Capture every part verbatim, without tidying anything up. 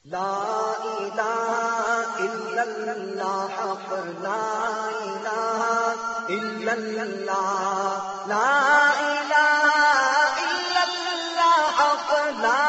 لا الہ الا اللہ حق لا الہ الا اللہ لا الہ الا اللہ حق لا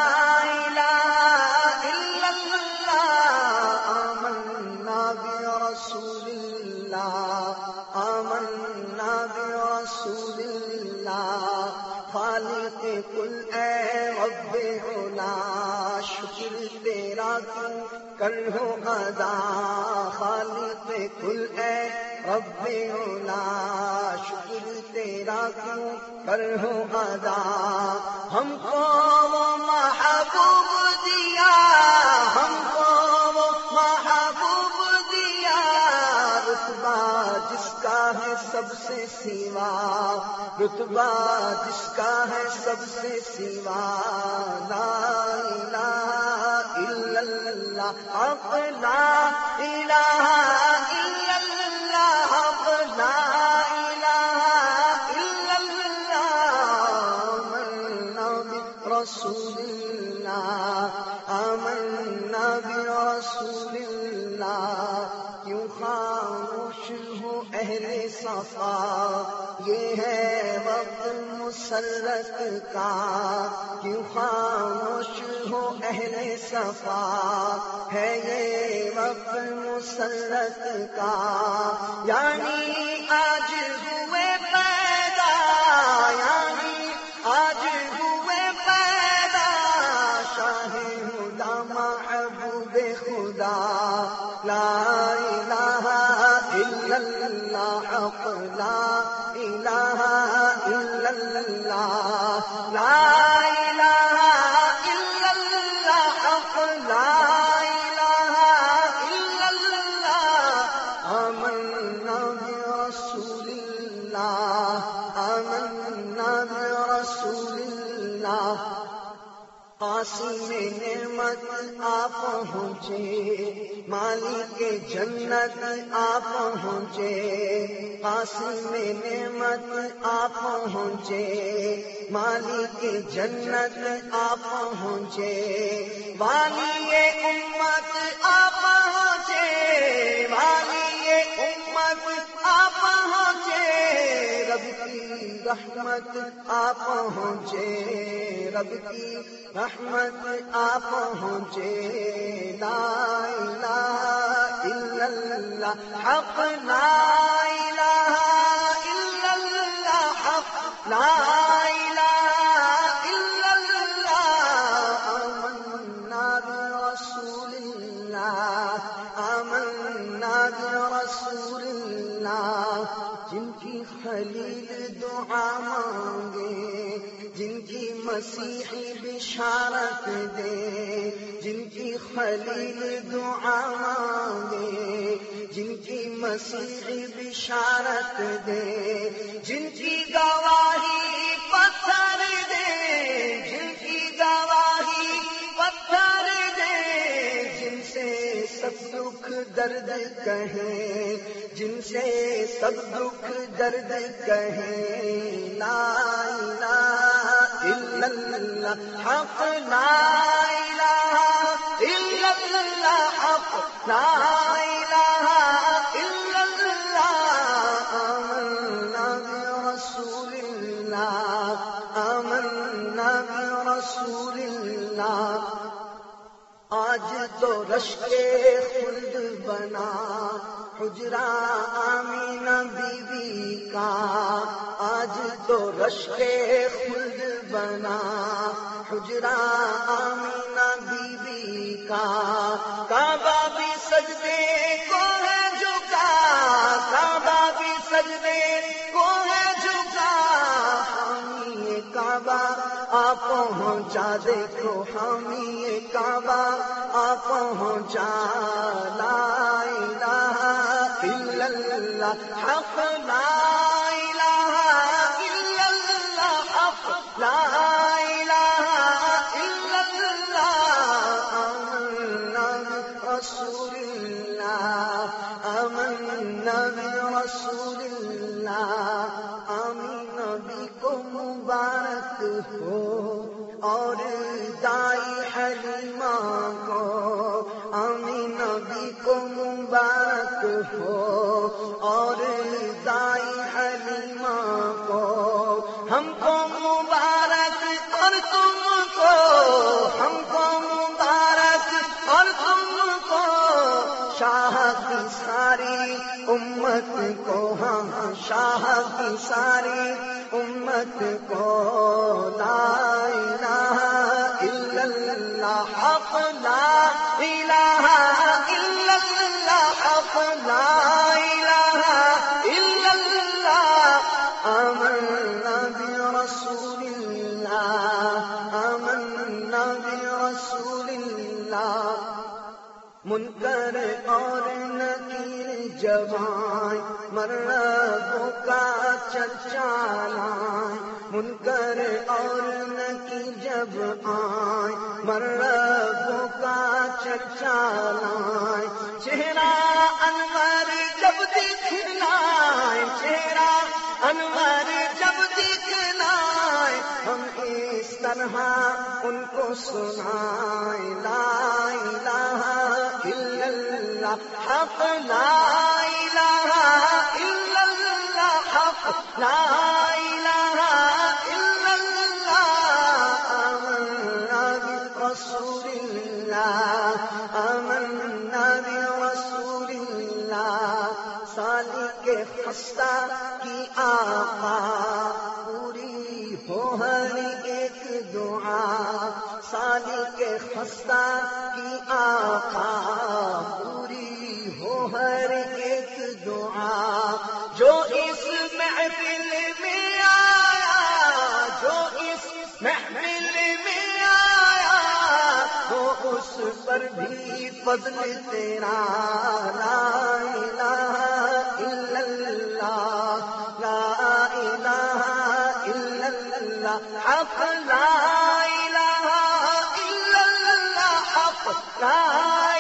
الہ الا اللہ آمنا برسول اللہ آمنا برسول اللہ خالق کل اے رب علا شکر تیرا کیوں کرو ادا خالق کل اے رب علا شکر تیرا کیوں کرو ادا ہم کو وہ محبوب دیا ہم کو وہ محبوب دیا رتبہ جس کا ہے سب سے سوا رتبہ جس کا ہے سب سے سوا لا الہ الا اللہ حق لا الہ الا اللہ حق لا الہ الا اللہ آمنا برسول اللہ آمنا برسول اللہ کیوں خاموش ہو اہل صفا یہ ہے وقت مسرت کا کیوں خاموش ہو اہل صفا ہے یہ وقت مسرت کا یعنی آج ہوئے پیدا یعنی آج ہوئے پیدا شاہ خدا محبوب خدا لا الہ الا اللہ حق لا الہ الا اللہ لا الہ الا اللہ حق لا الہ الا اللہ آمنا برسول اللہ آمنا برسول اللہ قاسم نعمت آپ پہنچے مالک جنت آپ پہنچے قاسم نعمت آپ پہنچے مالک جنت آپ پہنچے والی امت آپ پہنچے والی امت آپ پہنچے رب کی رحمت آپ پہنچے رب کی رحمت آپ پہنچے لا الہ الا اللہ حق لا الہ الا اللہ حق لا الہ الا اللہ آمنا برسول اللہ آمنا برسول اللہ جن کی خلیل دعا مانگے جن کی مسیحی بشارت دے جن کی خلیل دعا مانگے جن کی مسیحی بشارت دے جن کی گواہی پتھر دے جن کی گواہی پتھر دے جن سے سب دکھ درد کہیں جن سے سب دکھ درد کہیں لا الہ الا اللہ حق لا الہ الا اللہ حق لا الہ الا اللہ آمنا برسول اللہ آمنا برسول اللہ آج تو رشک خلد بنا حجرہ آمینہ بی بی کا آج تو رشک خلد بنا حجرہ آمینہ بی بی کا کعبہ بھی سجدے کو ہے جھکا کعبہ بھی سجدے کو ہے جھکا حامی کعبہ آ پہنچا دیکھو حامی کعبہ آ پہنچا لا الہ الا اللہ حق لا الہ الا اللہ حق لا الہ الا اللہ آمنا برسول اللہ آمنا برسول اللہ آمین نبی کو مبارک ہو اور دائی حلیمہ کو کی ساری امت کو، ہاں شاہ کی ساری امت کو لا الہ الا اللہ حق لا الہ الا اللہ حق لا الہ الا اللہ آمنا برسول اللہ آمنا برسول اللہ منکر اور نکیر جب آئیں مرغوں کا چرچا لائیں، منکر اور نکیر جب آئیں مرغوں کا چرچا لائیں، چہرہ انور جب دکھلائیں، چہرہ انور جب دکھلائیں، ہم اس طرح ان کو سنائیں لا الہ الا اللہ حق لا الہ الا اللہ حق لا الہ الا اللہ آمنا برسول اللہ آمنا برسول اللہ سالک خستہ کی آقا پوری ہو ہر ایک دعا، سالک خستہ کی آقا پوری ہو ہر ایک دعا، جو اس محفل میں آیا جو اس محفل میں آیا وہ اس پر بھی فضل تیرا لا الہ الا اللہ لا الہ الا اللہ حق لا الہ الا اللہ حق لا